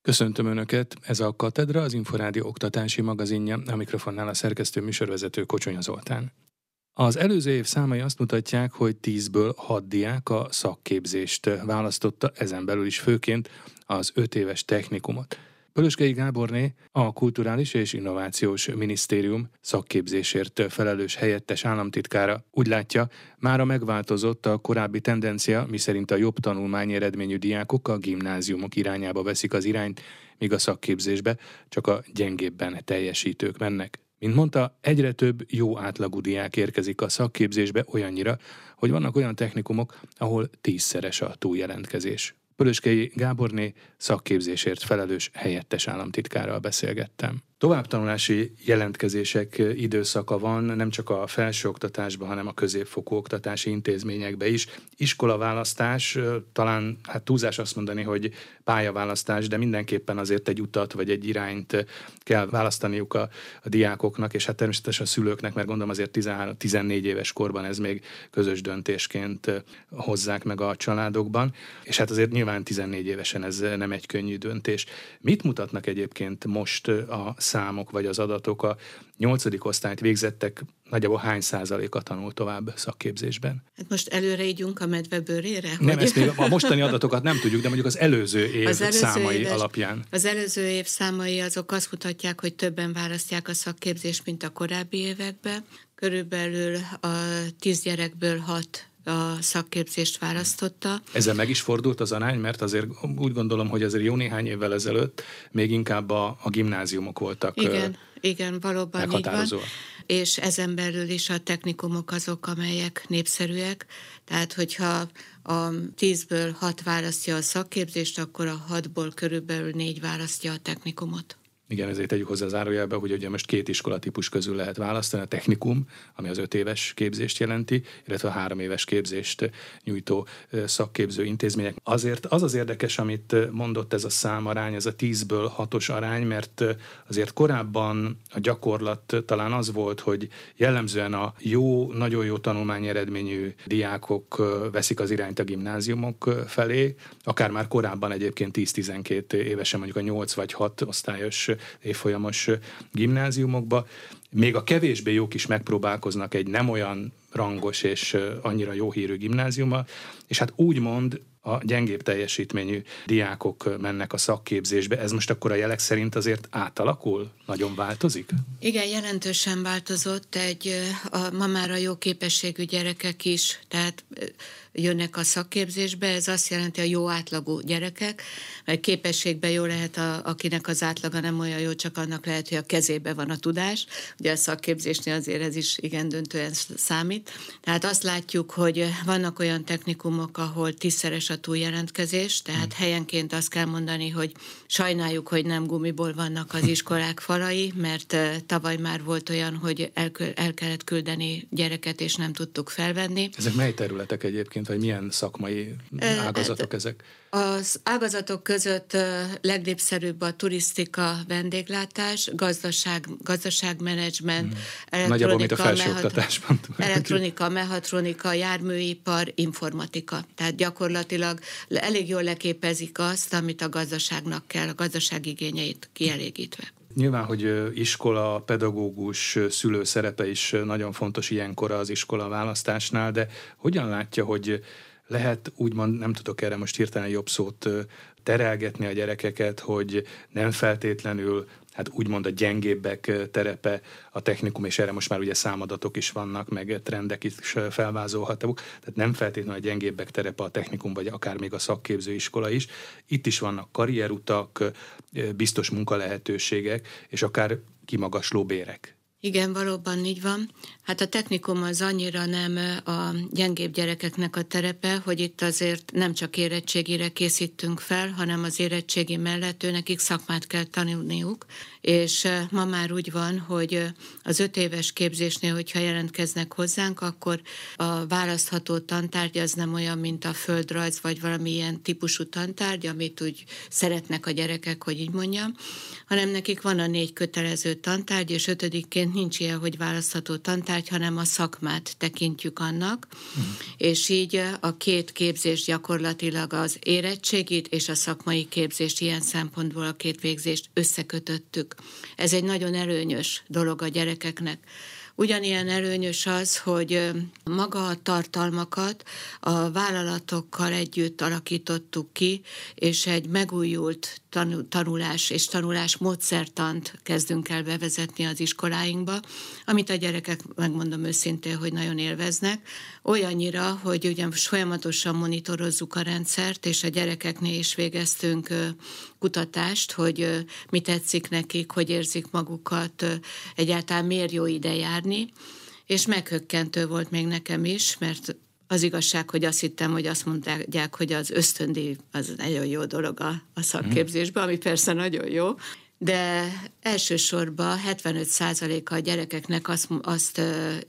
Köszöntöm Önöket, ez a Katedra, az Inforádió oktatási magazinja, a mikrofonnál a szerkesztő műsorvezető Kocsonya Zoltán. Az előző év számai azt mutatják, hogy 10-ből 6 diák a szakképzést választotta, ezen belül is főként az 5 éves technikumot. Pölöskei Gáborné, a Kulturális és Innovációs Minisztérium szakképzésért felelős helyettes államtitkára úgy látja, mára megváltozott a korábbi tendencia, miszerint a jobb tanulmányi eredményű diákok a gimnáziumok irányába veszik az irányt, míg a szakképzésbe csak a gyengébben teljesítők mennek. Mint mondta, egyre több jó átlagú diák érkezik a szakképzésbe olyannyira, hogy vannak olyan technikumok, ahol 10-szeres a túljelentkezés. Pölöskei Gáborné szakképzésért felelős helyettes államtitkárral beszélgettem. Továbbtanulási jelentkezések időszaka van, nem csak a felsőoktatásban, hanem a középfokú oktatási intézményekben is. Iskolaválasztás, talán túlzás azt mondani, hogy pályaválasztás, de mindenképpen azért egy utat vagy egy irányt kell választaniuk a diákoknak, és természetesen a szülőknek, mert gondolom azért 13-14 éves korban ez még közös döntésként hozzák meg a családokban, és azért nyilván 14 évesen ez nem egy könnyű döntés. Mit mutatnak egyébként most a számok vagy az adatok? A 8. osztályt végzettek nagyjából hány százaléka tanul tovább szakképzésben? Hát most előre ígyunk a medve bőrére? Nem, ezt még a mostani adatokat nem tudjuk, de mondjuk az előző év számai alapján. Az előző év számai azok azt mutatják, hogy többen választják a szakképzést, mint a korábbi években. Körülbelül a 10 gyerekből 6 a szakképzést választotta. Ezzel meg is fordult az arány, mert azért úgy gondolom, hogy azért jó néhány évvel ezelőtt még inkább a gimnáziumok voltak. Igen, valóban így van. És ezen belül is a technikumok azok, amelyek népszerűek. Tehát, hogyha a 10-ből 6 választja a szakképzést, akkor a 6-ból körülbelül 4 választja a technikumot. Igen, ezért tegyük hozzá zárójelbe, hogy ugye most 2 iskolatípus közül lehet választani, a technikum, ami az 5 éves képzést jelenti, illetve a 3 éves képzést nyújtó szakképző intézmények. Azért az érdekes, amit mondott ez a számarány, ez a 10-ből 6-os arány, mert azért korábban a gyakorlat talán az volt, hogy jellemzően a jó, nagyon jó tanulmányi eredményű diákok veszik az irányt a gimnáziumok felé, akár már korábban egyébként 10-12 évesen, mondjuk a 8 vagy 6 osztályos évfolyamos gimnáziumokba. Még a kevésbé jók is megpróbálkoznak egy nem olyan rangos és annyira jó hírű gimnáziummal, és úgymond a gyengébb teljesítményű diákok mennek a szakképzésbe. Ez most akkor a jelek szerint azért átalakul? Nagyon változik? Igen, jelentősen változott. Ma már a jó képességű gyerekek is, tehát jönnek a szakképzésbe, ez azt jelenti a jó átlagú gyerekek, mert képességben jó lehet, akinek az átlaga nem olyan jó, csak annak lehet, hogy a kezébe van a tudás. Ugye a szakképzésnél azért ez is igen döntően számít. Tehát azt látjuk, hogy vannak olyan technikumok, ahol 10-szeres a túljelentkezés, tehát helyenként azt kell mondani, hogy sajnáljuk, hogy nem gumiból vannak az iskolák falai, mert tavaly már volt olyan, hogy el kellett küldeni gyereket, és nem tudtuk felvenni. Ezek mely területek egyébként, vagy milyen szakmai ágazatok ezek? Az ágazatok között legnépszerűbb a turisztika, vendéglátás, gazdaságmenedzsment, elektronika, mechatronika, járműipar, informatika. Tehát gyakorlatilag elég jól leképezik azt, amit a gazdaságnak kell, a gazdaság igényeit kielégítve. Nyilván, hogy iskola, pedagógus, szülő szerepe is nagyon fontos ilyenkor az iskola választásnál, de hogyan látja, hogy lehet úgymond, nem tudok erre most hirtelen jobb szót, terelgetni a gyerekeket, hogy nem feltétlenül úgymond a gyengébbek terepe a technikum, és erre most már ugye számadatok is vannak, meg trendek is felvázolhatók, tehát nem feltétlenül a gyengébbek terepe a technikum, vagy akár még a szakképző iskola is. Itt is vannak karrierutak, biztos munkalehetőségek, és akár kimagasló bérek. Igen, valóban így van. Hát a technikum az annyira nem a gyengébb gyerekeknek a terepe, hogy itt azért nem csak érettségire készítünk fel, hanem az érettségi mellett nekik szakmát kell tanulniuk, és ma már úgy van, hogy az 5 éves képzésnél, hogyha jelentkeznek hozzánk, akkor a választható tantárgy az nem olyan, mint a földrajz, vagy valamilyen típusú tantárgy, amit úgy szeretnek a gyerekek, hogy így mondjam, hanem nekik van a 4 kötelező tantárgy, és 5-ként egyébként nincs ilyen, hogy választható tantárgy, hanem a szakmát tekintjük annak, és így a két képzés gyakorlatilag az érettségit és a szakmai képzést ilyen szempontból a két végzést összekötöttük. Ez egy nagyon előnyös dolog a gyerekeknek. Ugyanilyen előnyös az, hogy maga a tartalmakat a vállalatokkal együtt alakítottuk ki, és egy megújult tanulás és tanulás módszertant kezdünk el bevezetni az iskoláinkba, amit a gyerekek, megmondom őszintén, hogy nagyon élveznek, olyannyira, hogy ugye folyamatosan monitorozzuk a rendszert, és a gyerekeknél is végeztünk kutatást, hogy mi tetszik nekik, hogy érzik magukat, egyáltalán miért jó ide járni, és meghökkentő volt még nekem is, mert az igazság, hogy azt hittem, hogy azt mondják, hogy az ösztöndíj az nagyon jó dolog a szakképzésben, ami persze nagyon jó, de elsősorban 75%-a a gyerekeknek azt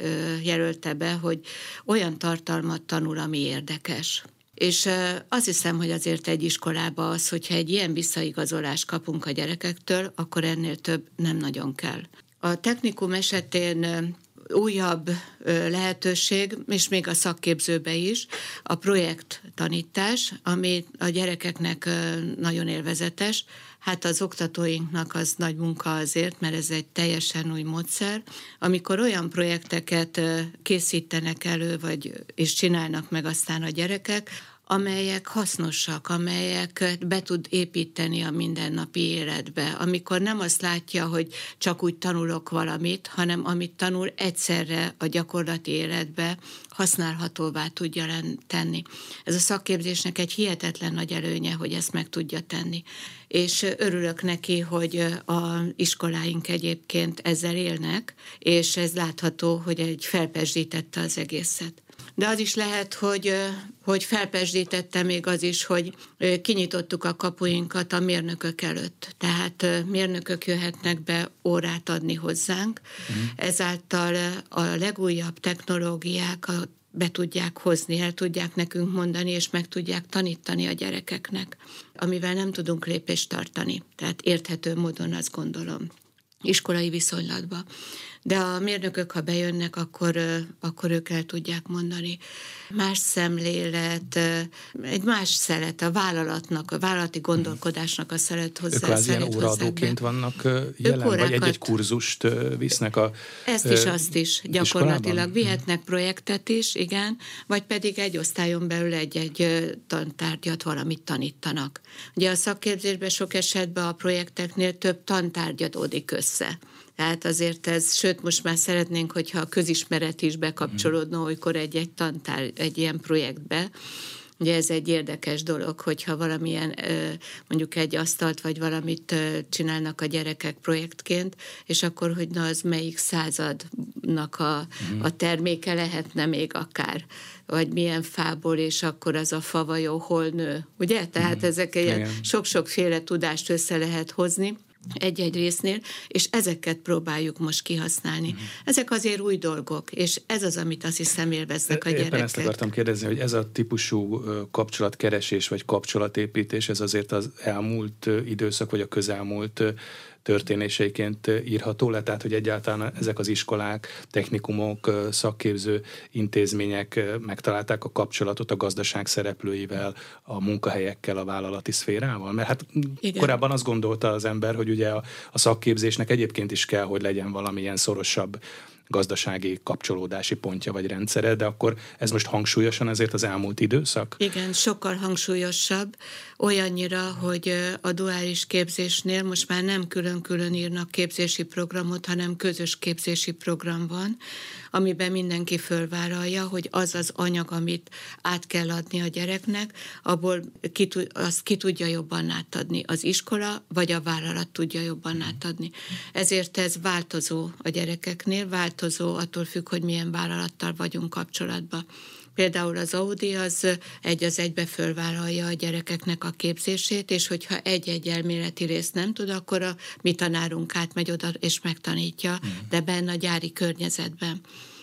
jelölte be, hogy olyan tartalmat tanul, ami érdekes. És azt hiszem, hogy azért egy iskolában az, hogyha egy ilyen visszaigazolást kapunk a gyerekektől, akkor ennél több nem nagyon kell. A technikum esetén újabb lehetőség, és még a szakképzőbe is, a projekttanítás, ami a gyerekeknek nagyon élvezetes. Hát az oktatóinknak az nagy munka azért, mert ez egy teljesen új módszer. Amikor olyan projekteket készítenek elő, és csinálnak meg aztán a gyerekek, amelyek hasznosak, amelyeket be tud építeni a mindennapi életbe. Amikor nem azt látja, hogy csak úgy tanulok valamit, hanem amit tanul egyszerre a gyakorlati életbe használhatóvá tudja tenni. Ez a szakképzésnek egy hihetetlen nagy előnye, hogy ezt meg tudja tenni. És örülök neki, hogy az iskoláink egyébként ezzel élnek, és ez látható, hogy felpezsdítette az egészet. De az is lehet, hogy felpezsdítette még az is, hogy kinyitottuk a kapuinkat a mérnökök előtt. Tehát mérnökök jöhetnek be órát adni hozzánk. Ezáltal a legújabb technológiákat be tudják hozni, el tudják nekünk mondani, és meg tudják tanítani a gyerekeknek, amivel nem tudunk lépést tartani. Tehát érthető módon, azt gondolom, iskolai viszonylatban. De a mérnökök, ha bejönnek, akkor ők el tudják mondani. Más szemlélet, egy más szelet, a vállalati gondolkodásnak a szelet hozzá. Ők ilyen óraadóként vannak jelen, vagy egy-egy kurzust visznek a ezt is, azt is gyakorlatilag vihetnek projektet is, igen, vagy pedig egy osztályon belül egy tantárgyat valamit tanítanak. Ugye a szakképzésben sok esetben a projekteknél több tantárgy adódik össze. Tehát azért sőt, most már szeretnénk, hogyha a közismeret is bekapcsolódna olykor egy tantárgy, egy ilyen projektbe. Ugye ez egy érdekes dolog, hogyha valamilyen, mondjuk egy asztalt vagy valamit csinálnak a gyerekek projektként, és akkor, hogy na az melyik századnak a terméke lehetne még akár, vagy milyen fából, és akkor az a fa vajon hol nő, ugye? Tehát ezek ilyen sok-sokféle tudást össze lehet hozni egy-egy résznél, és ezeket próbáljuk most kihasználni. Ezek azért új dolgok, és ez az, amit azt hiszem élveznek a gyerekek. Éppen ezt akartam kérdezni, hogy ez a típusú kapcsolatkeresés, vagy kapcsolatépítés, ez azért az elmúlt időszak, vagy a közelmúlt történéseiként írható le, tehát hogy egyáltalán ezek az iskolák, technikumok, szakképző intézmények megtalálták a kapcsolatot a gazdaság szereplőivel, a munkahelyekkel, a vállalati szférával? Mert hát korábban azt gondolta az ember, hogy ugye a szakképzésnek egyébként is kell, hogy legyen valamilyen szorosabb gazdasági kapcsolódási pontja vagy rendszere, de akkor ez most hangsúlyosan ezért az elmúlt időszak? Igen, sokkal hangsúlyosabb, olyannyira, hogy a duális képzésnél most már nem külön-külön írnak képzési programot, hanem közös képzési program van, amiben mindenki fölvállalja, hogy az az anyag, amit át kell adni a gyereknek, abból azt ki tudja jobban átadni. Az iskola vagy a vállalat tudja jobban átadni. Ezért ez változó a gyerekeknél, változó attól függ, hogy milyen vállalattal vagyunk kapcsolatban. Például az Audi az egybe fölvállalja a gyerekeknek a képzését, és hogyha egy elméleti részt nem tud, akkor a mi tanárunk átmegy oda és megtanítja, de benne a gyári környezetben.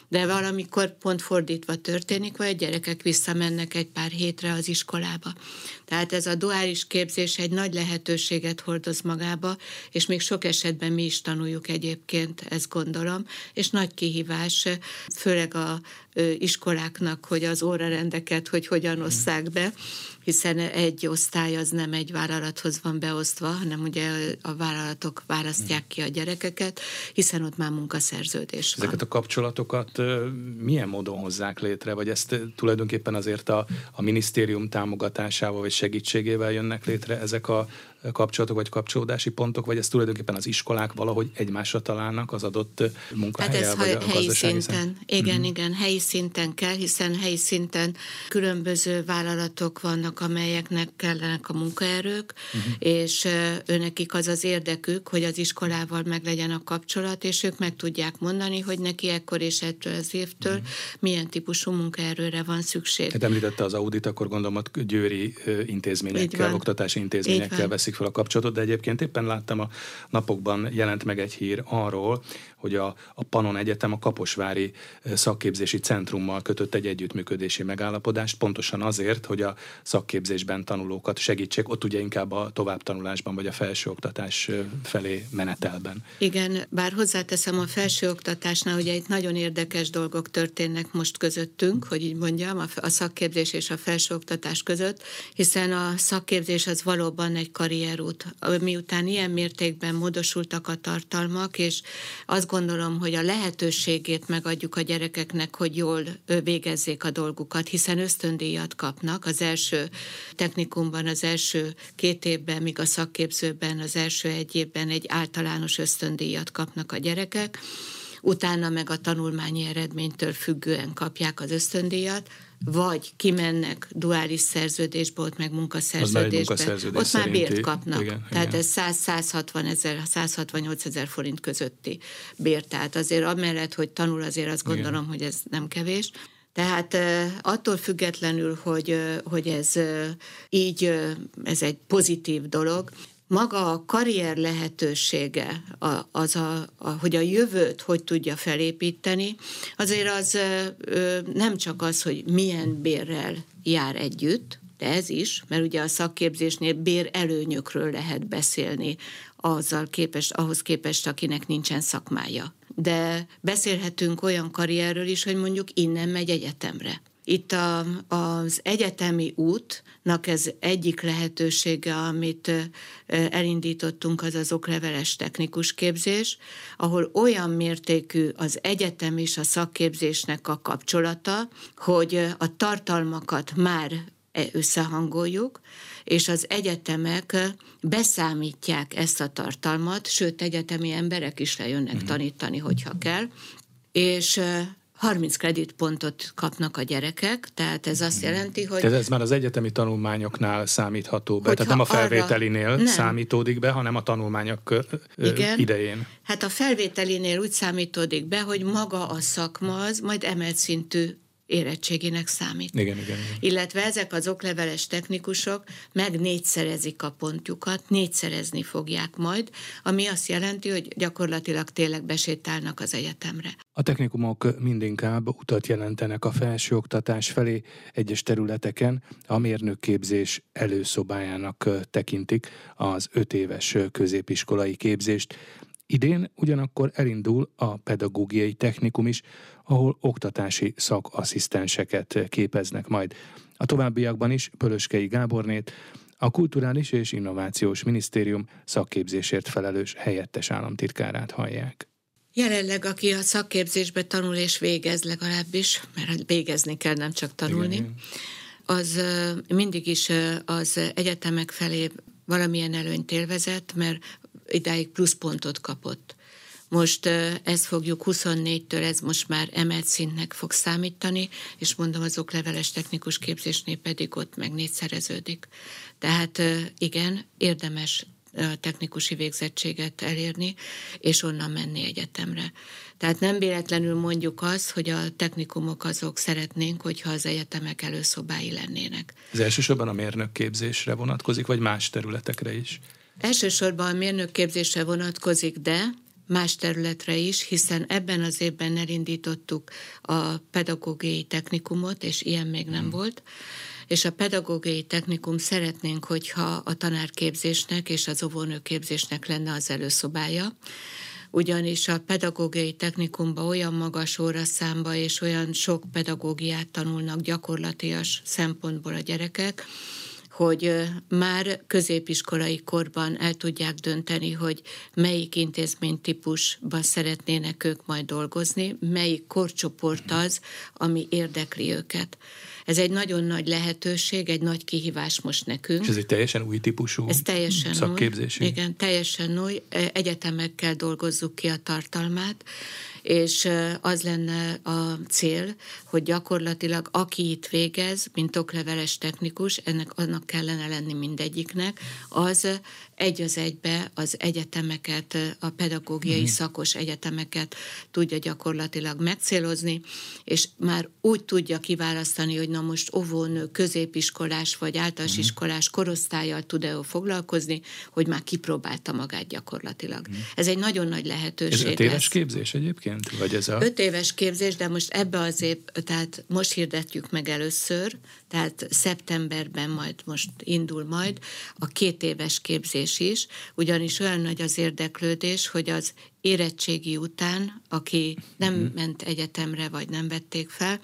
De valamikor pont fordítva történik, vagy a gyerekek visszamennek egy pár hétre az iskolába. Tehát ez a duális képzés egy nagy lehetőséget hordoz magába, és még sok esetben mi is tanuljuk egyébként, ezt gondolom, és nagy kihívás, főleg a iskoláknak, hogy az órarendeket, hogy hogyan osszák be, hiszen egy osztály az nem egy vállalathoz van beosztva, hanem ugye a vállalatok választják ki a gyerekeket, hiszen ott már munkaszerződés van. Ezeket a kapcsolatokat milyen módon hozzák létre, vagy ezt tulajdonképpen azért a minisztérium támogatásával vagy segítségével jönnek létre ezek a kapcsolatok vagy kapcsolódási pontok, vagy ez tulajdonképpen az iskolák valahogy egymásra találnak az adott munkahelyen, vagy a gazdasági szinten. Igen, helyi szinten kell, hiszen helyi szinten különböző vállalatok vannak, amelyeknek kellenek a munkaerők, és őnekik az az érdekük, hogy az iskolával meglegyen a kapcsolat, és ők meg tudják mondani, hogy neki ekkor és ettől az évtől milyen típusú munkaerőre van szükség. Hát említette az Audit, akkor gondolom, hogy győri intézményekkel, oktatási intézményekkel veszik fel a kapcsolatot, de egyébként éppen láttam a napokban jelent meg egy hír arról, hogy a Pannon Egyetem a Kaposvári Szakképzési Centrummal kötött egy együttműködési megállapodást, pontosan azért, hogy a szakképzésben tanulókat segítsék, ott ugye inkább a továbbtanulásban vagy a felsőoktatás felé menetelben. Igen, bár hozzáteszem a felsőoktatásnál, ugye itt nagyon érdekes dolgok történnek most közöttünk, hogy így mondjam, a szakképzés és a felsőoktatás között, hiszen a szakképzés az valóban egy karrierút. Miután ilyen mértékben módosultak a tartalmak, és azt gondolom, hogy a lehetőségét megadjuk a gyerekeknek, hogy jól végezzék a dolgukat, hiszen ösztöndíjat kapnak az első technikumban, az első 2 évben, míg a szakképzőben az első 1 évben egy általános ösztöndíjat kapnak a gyerekek, utána meg a tanulmányi eredménytől függően kapják az ösztöndíjat, vagy kimennek duális szerződésbe, ott meg munkaszerződésbe, ott már bért kapnak. Igen, tehát ez 100-168 ezer forint közötti bér. Tehát azért amellett, hogy tanul, azért azt gondolom, hogy ez nem kevés. Tehát attól függetlenül, hogy ez így, ez egy pozitív dolog, maga a karrier lehetősége, hogy a jövőt hogy tudja felépíteni, azért az nem csak az, hogy milyen bérrel jár együtt, de ez is, mert ugye a szakképzésnél bérelőnyökről lehet beszélni ahhoz képest, akinek nincsen szakmája. De beszélhetünk olyan karrierről is, hogy mondjuk innen megy egyetemre. Itt az egyetemi útnak ez egyik lehetősége, amit elindítottunk, az okleveles technikus képzés, ahol olyan mértékű az egyetem és a szakképzésnek a kapcsolata, hogy a tartalmakat már összehangoljuk, és az egyetemek beszámítják ezt a tartalmat, sőt, egyetemi emberek is lejönnek tanítani, hogyha kell, és 30 kreditpontot kapnak a gyerekek, tehát ez azt jelenti, hogy... Tehát ez már az egyetemi tanulmányoknál számítható be, tehát nem a felvételinél számítódik be, hanem a tanulmányok idején. Hát a felvételinél úgy számítódik be, hogy maga a szakma az majd emelt szintű érettségének számít. Igen. Illetve ezek az okleveles technikusok meg 4-szerezik a pontjukat, 4-szerezni fogják majd, ami azt jelenti, hogy gyakorlatilag tényleg besétálnak az egyetemre. A technikumok mindinkább utat jelentenek a felsőoktatás felé, egyes területeken a mérnökképzés előszobájának tekintik az 5 éves középiskolai képzést. Idén ugyanakkor elindul a pedagógiai technikum is, ahol oktatási szakasszisztenseket képeznek majd. A továbbiakban is Pölöskei Gábornét, a Kulturális és Innovációs Minisztérium szakképzésért felelős helyettes államtitkárát hallják. Jelenleg, aki a szakképzésbe tanul és végez legalábbis, mert végezni kell, nem csak tanulni, igen. Az mindig is az egyetemek felé valamilyen előnyt élvezett, mert idáig pluszpontot kapott. Most ezt fogjuk 24-től, ez most már emelt szintnek fog számítani, és mondom, az okleveles technikus képzésnél pedig ott meg 4-szereződik. Tehát igen, érdemes technikusi végzettséget elérni, és onnan menni egyetemre. Tehát nem véletlenül mondjuk azt, hogy a technikumok azok szeretnénk, hogyha az egyetemek előszobái lennének. Ez elsősorban a mérnökképzésre vonatkozik, vagy más területekre is? Elsősorban a mérnökképzésre vonatkozik, de más területre is, hiszen ebben az évben elindítottuk a pedagógiai technikumot, és ilyen még nem volt, és a pedagógiai technikum szeretnénk, hogyha a tanárképzésnek és az óvónőképzésnek lenne az előszobája, ugyanis a pedagógiai technikumban olyan magas óraszámba és olyan sok pedagógiát tanulnak gyakorlatias szempontból a gyerekek, hogy már középiskolai korban el tudják dönteni, hogy melyik intézménytípusban szeretnének ők majd dolgozni, melyik korcsoport az, ami érdekli őket. Ez egy nagyon nagy lehetőség, egy nagy kihívás most nekünk. És ez egy teljesen új típusú szakképzés? Igen, teljesen új. Egyetemekkel dolgozzuk ki a tartalmát, és az lenne a cél, hogy gyakorlatilag aki itt végez, mint okleveles technikus, annak kellene lenni mindegyiknek, az egy az egybe az egyetemeket, a pedagógiai szakos egyetemeket tudja gyakorlatilag megcélozni, és már úgy tudja kiválasztani, hogy na most óvónő, középiskolás vagy általános iskolás korosztállyal tud-e foglalkozni, hogy már kipróbálta magát gyakorlatilag. Ez egy nagyon nagy lehetőség. Ez 5 éves képzés egyébként? Vagy ez 5 éves képzés, de most ebbe az év, tehát most hirdetjük meg először, tehát szeptemberben most indul majd a 2 éves képzés is, ugyanis olyan nagy az érdeklődés, hogy az érettségi után, aki nem ment egyetemre, vagy nem vették fel,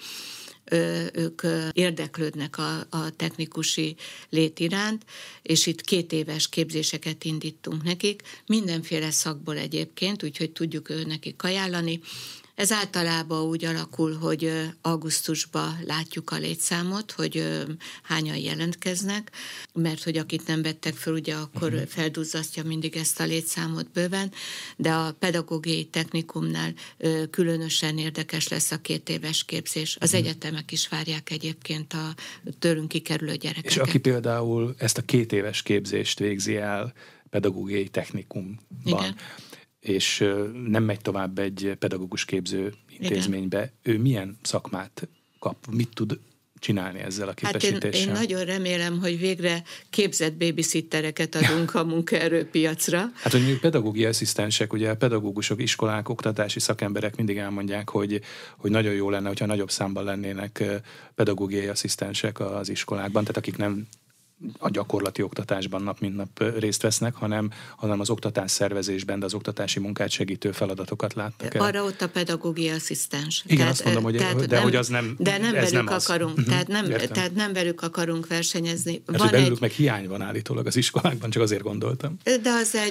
ők érdeklődnek a technikusi lét iránt, és itt 2 éves képzéseket indítunk nekik, mindenféle szakból egyébként, úgyhogy tudjuk nekik ajánlani. Ez általában úgy alakul, hogy augusztusban látjuk a létszámot, hogy hányan jelentkeznek, mert hogy akit nem vettek föl, ugye akkor felduzzasztja mindig ezt a létszámot bőven, de a pedagógiai technikumnál különösen érdekes lesz a 2 éves képzés. Az egyetemek is várják egyébként a tőlünk kikerülő gyerekeket. És aki például ezt a 2 éves képzést végzi el pedagógiai technikumban, igen, és nem megy tovább egy pedagógus képző intézménybe, igen, ő milyen szakmát kap, mit tud csinálni ezzel a képesítéssel? Hát én nagyon remélem, hogy végre képzett babysittereket adunk a munkaerőpiacra. Hát, hogy mondjuk pedagógiai asszisztensek, ugye a pedagógusok, iskolák, oktatási szakemberek mindig elmondják, hogy nagyon jó lenne, hogyha nagyobb számban lennének pedagógiai asszisztensek az iskolákban, tehát akik nem a gyakorlati oktatásban nap mint nap részt vesznek, hanem az oktatás szervezésben, de az oktatási munkát segítő feladatokat láttak el. Arra ott a pedagógiai asszisztens. Igen, tehát, azt mondom, hogy az nem. De nem velük nem akarunk, az. tehát nem velük akarunk versenyezni. Mert hogy belőlük meg hiány van állítólag az iskolákban, csak azért gondoltam. De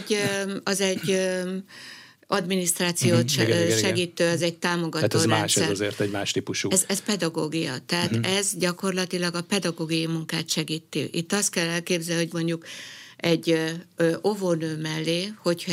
az egy adminisztrációt segítő, ez egy támogató tehát ez rendszer. más, ez azért egy más típusú. Ez pedagógia, tehát ez gyakorlatilag a pedagógiai munkát segíti. Itt azt kell elképzelni, hogy mondjuk egy óvónő mellé,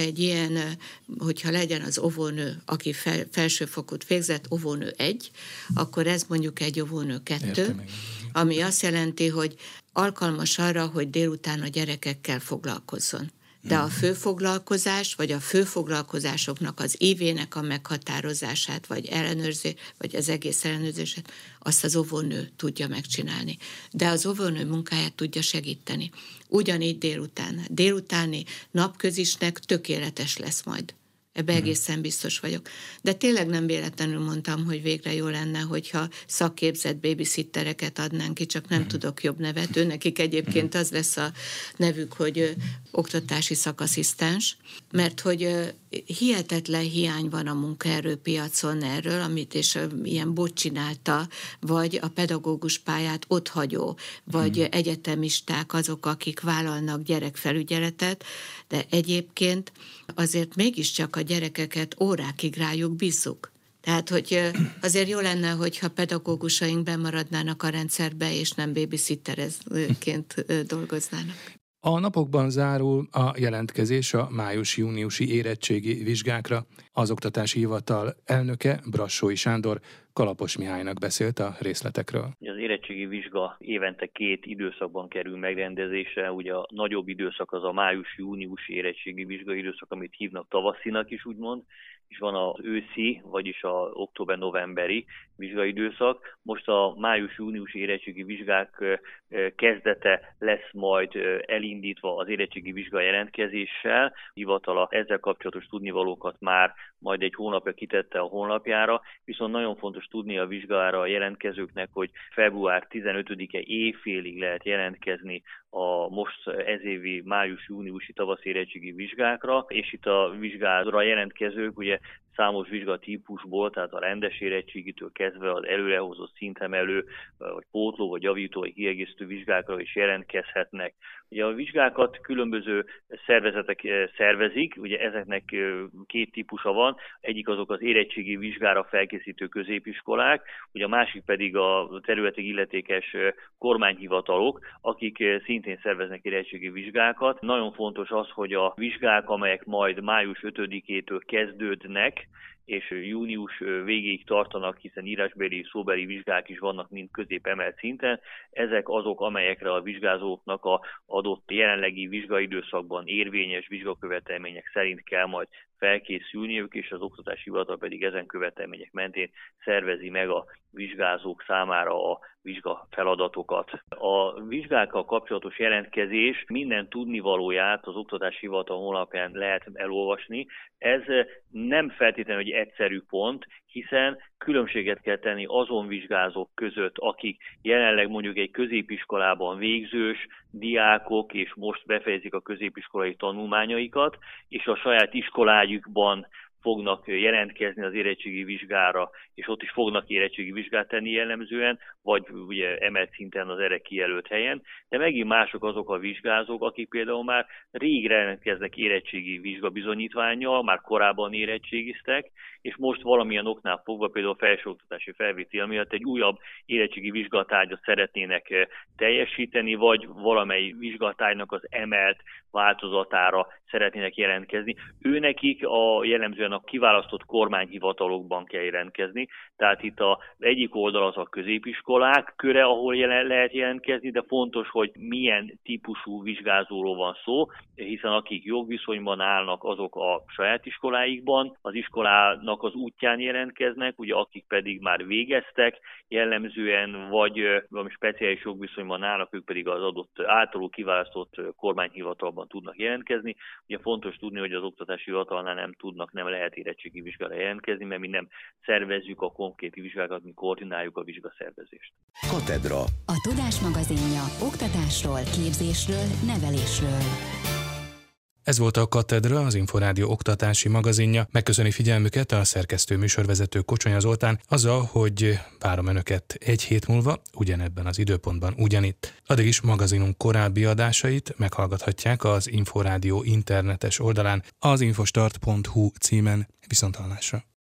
hogyha legyen az óvónő, aki felsőfokút végzett, óvónő 1, akkor ez mondjuk egy óvónő 2, ami azt jelenti, hogy alkalmas arra, hogy délután a gyerekekkel foglalkozzon. De a főfoglalkozás, vagy a főfoglalkozásoknak az évének a meghatározását, vagy ellenőrzés, vagy az egész ellenőrzését, azt az óvónő tudja megcsinálni. De az óvónő munkáját tudja segíteni. Ugyanígy délutáni napközisnek tökéletes lesz majd. Ebbe egészen biztos vagyok. De tényleg nem véletlenül mondtam, hogy végre jó lenne, hogyha szakképzett babysittereket adnánk ki, csak nem tudok jobb nevet. Őnekik egyébként az lesz a nevük, hogy oktatási szakasszisztens, mert hogy hihetetlen hiány van a munkaerőpiacon erről, amit és ilyen bot csinálta, vagy a pedagógus pályát otthagyó, vagy egyetemisták azok, akik vállalnak gyerekfelügyeletet, de egyébként azért mégiscsak a gyerekeket órákig rájuk bízzuk. Tehát, hogy azért jó lenne, hogyha pedagógusaink bemaradnának a rendszerbe, és nem babysitterként dolgoznának. A napokban zárul a jelentkezés a május-júniusi érettségi vizsgákra. Az Oktatási Hivatal elnöke, Brassói Sándor Kalapos Mihálynak beszélt a részletekről. Az érettségi vizsga évente 2 időszakban kerül megrendezésre. Ugye a nagyobb időszak az a május-júniusi érettségi vizsga időszak, amit hívnak tavaszinak is úgymond, és van az őszi, vagyis a október-novemberi vizsgaidőszak. Most a május-júniusi érettségi vizsgák kezdete lesz majd elindítva az érettségi vizsga jelentkezéssel. Hivatala ezzel kapcsolatos tudnivalókat már majd egy hónapja kitette a honlapjára, viszont nagyon fontos tudni a vizsgára a jelentkezőknek, hogy február 15-e éjfélig lehet jelentkezni a most ezévi május-júniusi tavaszi érettségi vizsgákra, és itt a vizsgára jelentkezők ugye számos vizsgatípusból, tehát a rendes érettségitől kezdve az előrehozott szintemelő, vagy pótló, vagy javító, vagy kiegészítő vizsgákra is jelentkezhetnek. Ugye a vizsgákat különböző szervezetek szervezik, ugye ezeknek 2 típusa van, egyik azok az érettségi vizsgára felkészítő középiskolák, ugye a másik pedig a területi illetékes kormányhivatalok, akik szintén szerveznek érettségi vizsgákat. Nagyon fontos az, hogy a vizsgák, amelyek majd május 5-től kezdődnek, és június végéig tartanak, hiszen írásbeli, szóbeli vizsgák is vannak mind középemelt szinten. Ezek azok, amelyekre a vizsgázóknak a adott jelenlegi vizsgaidőszakban érvényes vizsgakövetelmények szerint kell majd felkészülniük, és az Oktatási Hivatal pedig ezen követelmények mentén szervezi meg a vizsgázók számára a vizsgafeladatokat. A vizsgákkal kapcsolatos jelentkezés minden tudnivalóját az Oktatási Hivatal honlapján lehet elolvasni. Ez nem feltétlenül egy egyszerű pont, hiszen különbséget kell tenni azon vizsgázók között, akik jelenleg mondjuk egy középiskolában végzős diákok, és most befejezik a középiskolai tanulmányaikat, és a saját iskolájukban fognak jelentkezni az érettségi vizsgára, és ott is fognak érettségi vizsgát tenni jellemzően, vagy ugye emelt szinten az erre kijelölt helyen, de megint mások azok a vizsgázók, akik például már rég jelentkeznek érettségi vizsgabizonyítvánnyal, már korábban érettségiztek, és most valamilyen oknál fogva például a felsőoktatási felvétel miatt egy újabb érettségi vizsgatárgyat szeretnének teljesíteni, vagy valamely vizsgatárgynak az emelt változatára szeretnének jelentkezni. Őnekik jellemzően a kiválasztott kormányhivatalokban kell jelentkezni, tehát itt az egyik oldal az a középiskolák köre, ahol lehet jelentkezni, de fontos, hogy milyen típusú vizsgázóról van szó, hiszen akik jogviszonyban állnak, azok a saját iskoláikban, az iskolának az útján jelentkeznek, ugye akik pedig már végeztek jellemzően, vagy valami speciális jogviszonyban állnak, ők pedig az adott általuk kiválasztott kormányhivatalban tudnak jelentkezni. Ugye fontos tudni, hogy az Oktatási Hivatalnál nem lehet érettségi vizsgára jelentkezni, mert mi nem szervezzük a konkrét vizsgákat, mi koordináljuk a vizsgaszervezést. Katedra. A Tudás magazinja oktatásról, képzésről, nevelésről. Ez volt a Katedra, az Inforádió oktatási magazinja. Megköszöni figyelmüket a szerkesztő műsorvezető Kocsonya Zoltán azzal, hogy várom Önöket egy hét múlva, ugyanebben az időpontban, ugyanitt. Addig is magazinunk korábbi adásait meghallgathatják az Inforádió internetes oldalán, az infostart.hu címen. Viszonthallásra.